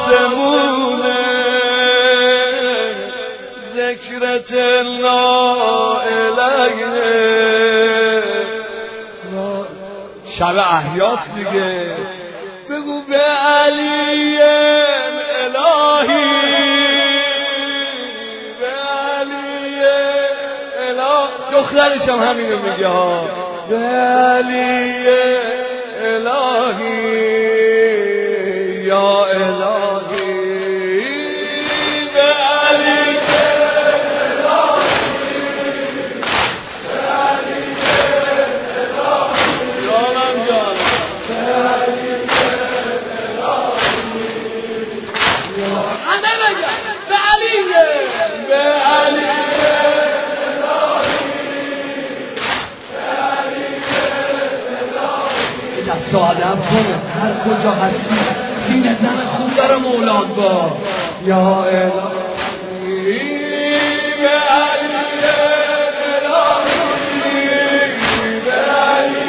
آسمونه ذکرت لا اله شب احیاست دیگه بگو به علی الهی به علی الهی دخترش هم همینو میگه ها به علی الهی یا الهی به علی آدم کنه هر کجا هستی سینه زن خوب داره مولاد با یا الهی به علی الهی به علی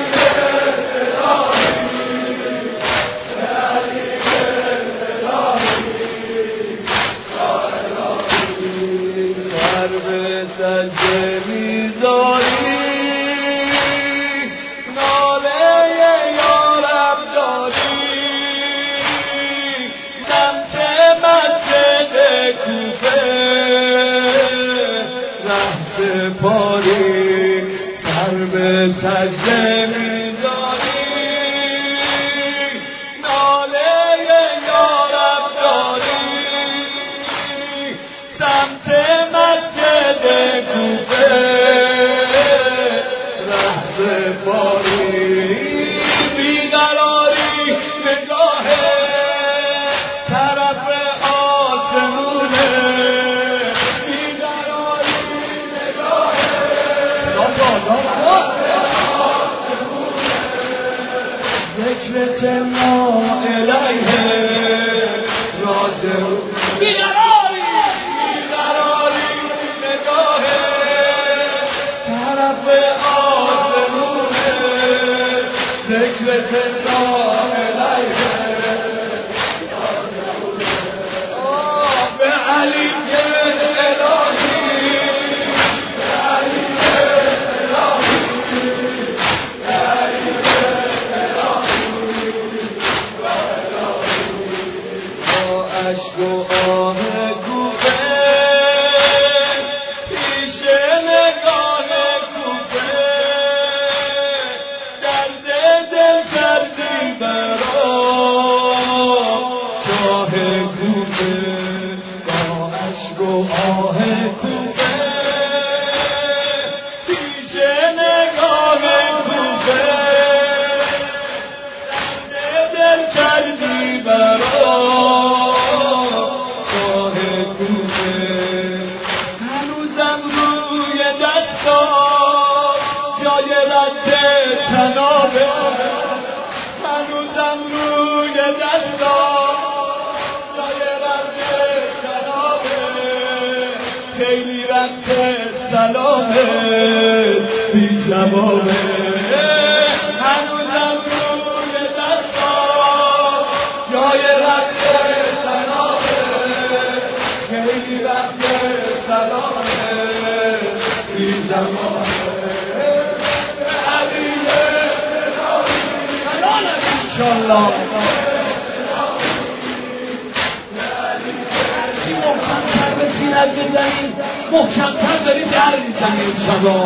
الهی سر به سجده میذاری پاری سر به سجده می‌داری ناله یارب داری سمت مسجد کوفه رهز پاری بیقراری نگاه طرف آسمونه ذکرت لا اله راجع بیقراری نگاه طرف آسمونه ذکرت لا اله به علی عشق و آه کوفه پیش نگاه کوفه درد دل کردی برا شاه کوفه با عشق و آه کوفه پیش نگاه کوفه درد دل کردی برا هنوزم روی دستا جای رد تنابه هنوزم روی دستا جای رد تنابه خیلی رد سلامه بی جوابه هنوزم روی دستا جای رد خیلی وقت سلامه بی زمانه علی سلامه انشالله چی محکمتر به سینت بزنید محکمتر داری در میزنید شبا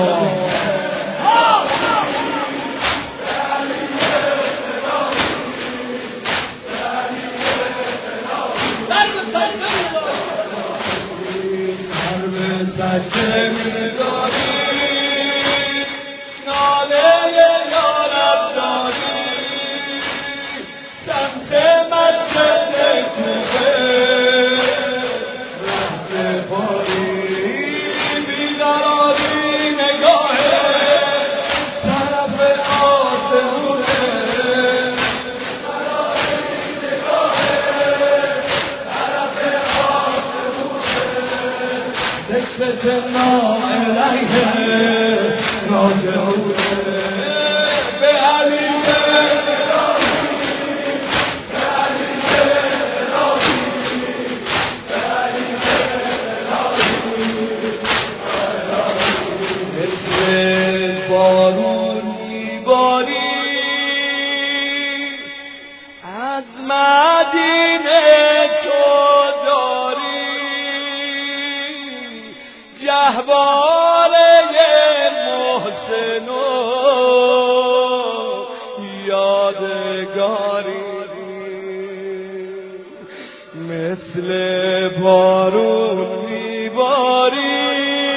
سجده می‌داری ناله یارب داری سمت مسجد کوفه رهز پاری بیقراری نگاه طرف آسمونه ذکرت لا اله راجعونه به علی بارون میباری از مدینه تو داری گهواره محسن و یادگاری مثل بارون میباری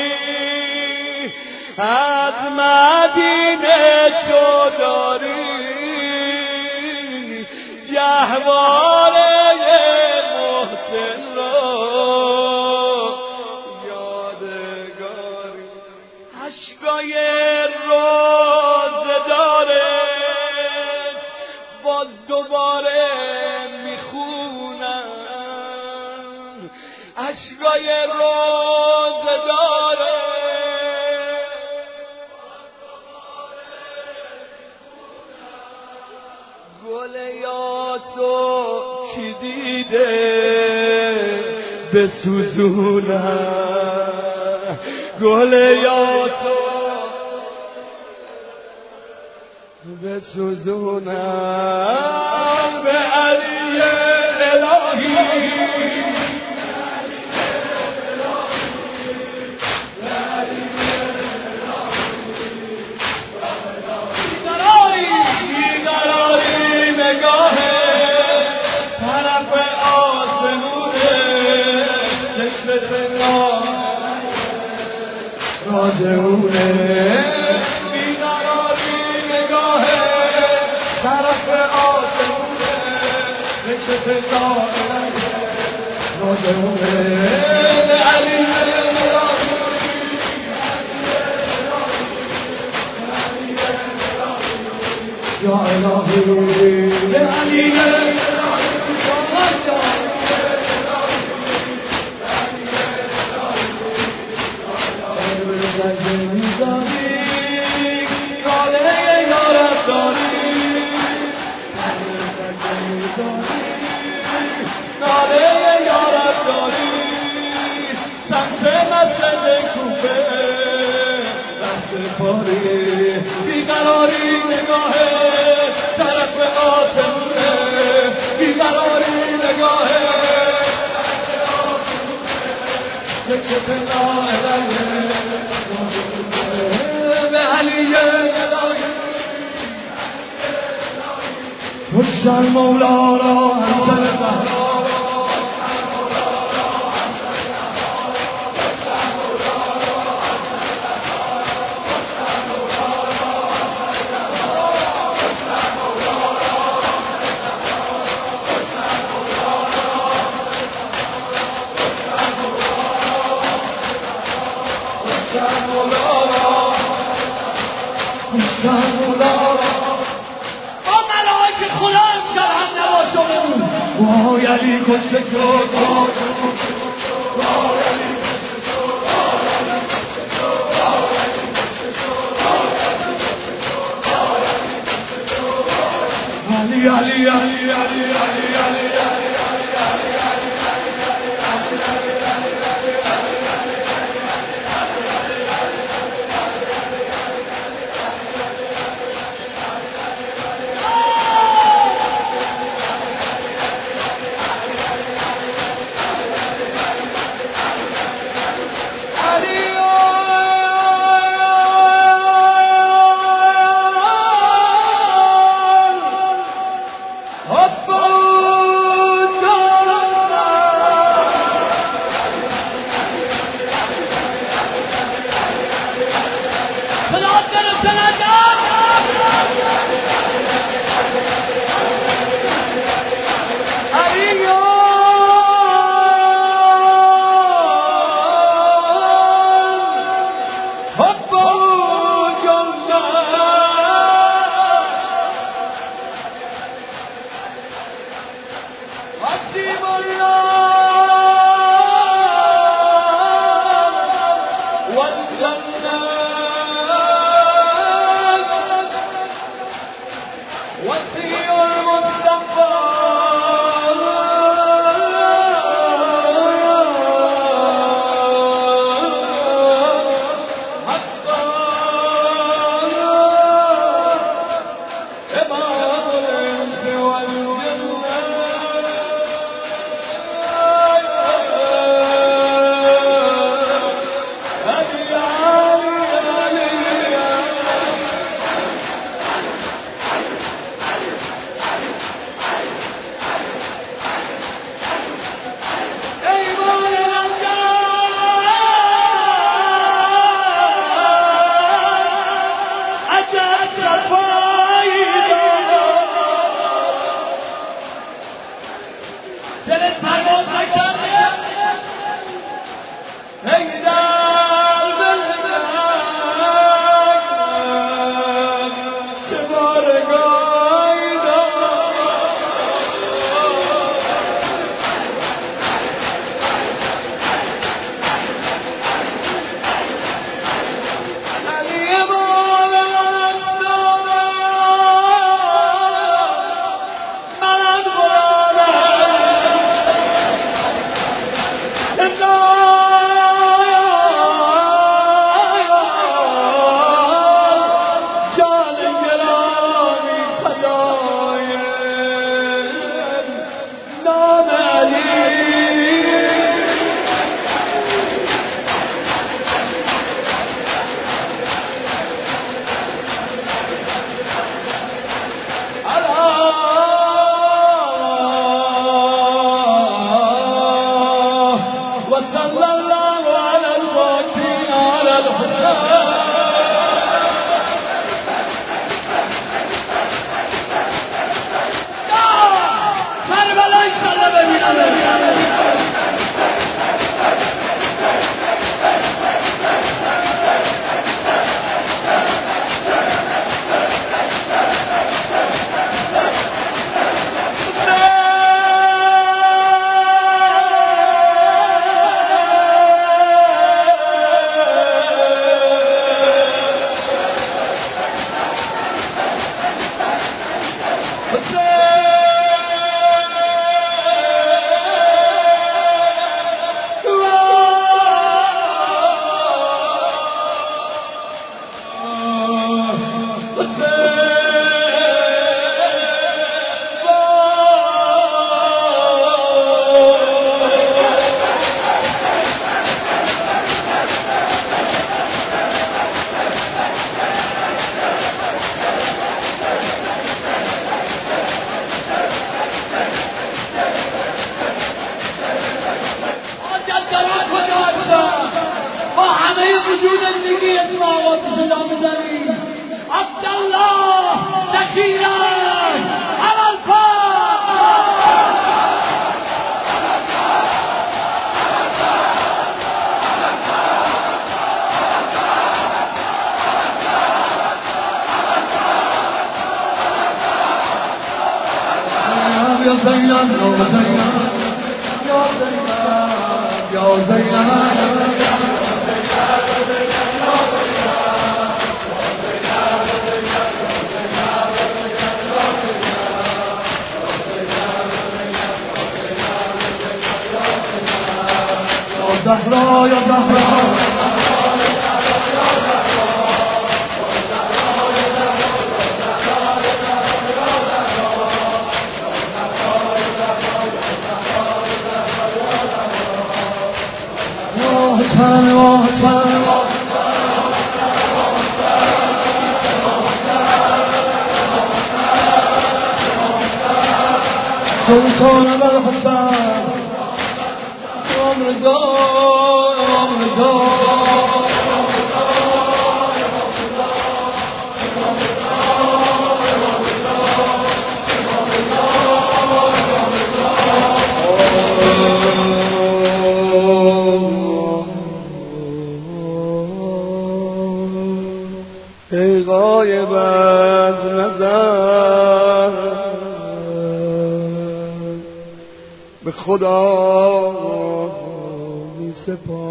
از مدینه تو داری گهواره محسن را یادگاری اشکای روزدارت باز دوباره میخونم اشکای روزدارت گل یاسو کی دیده بسوزونم گل یاسو بسوزونم به علی الهی راجعونه بیقراری نگاه طرف آسمونه نکشت داره راجعونه به علی یا الهی به علی بیقراری نگاه طرف آسمونه بیقراری نگاه نکشت نائله به علی مشتر مولا را همسر زهرا وای علی کشته شد علی علی علی علی علی علی همگی اسم آقا صدا میزنیم. عبدالله دخیرک یا زینب یا زینب یا زینب یا زینب زهرا یا زهرا حسن و حسن سلطان الحسن رضا رضا ای غایب از نظر به خدا می سپارم.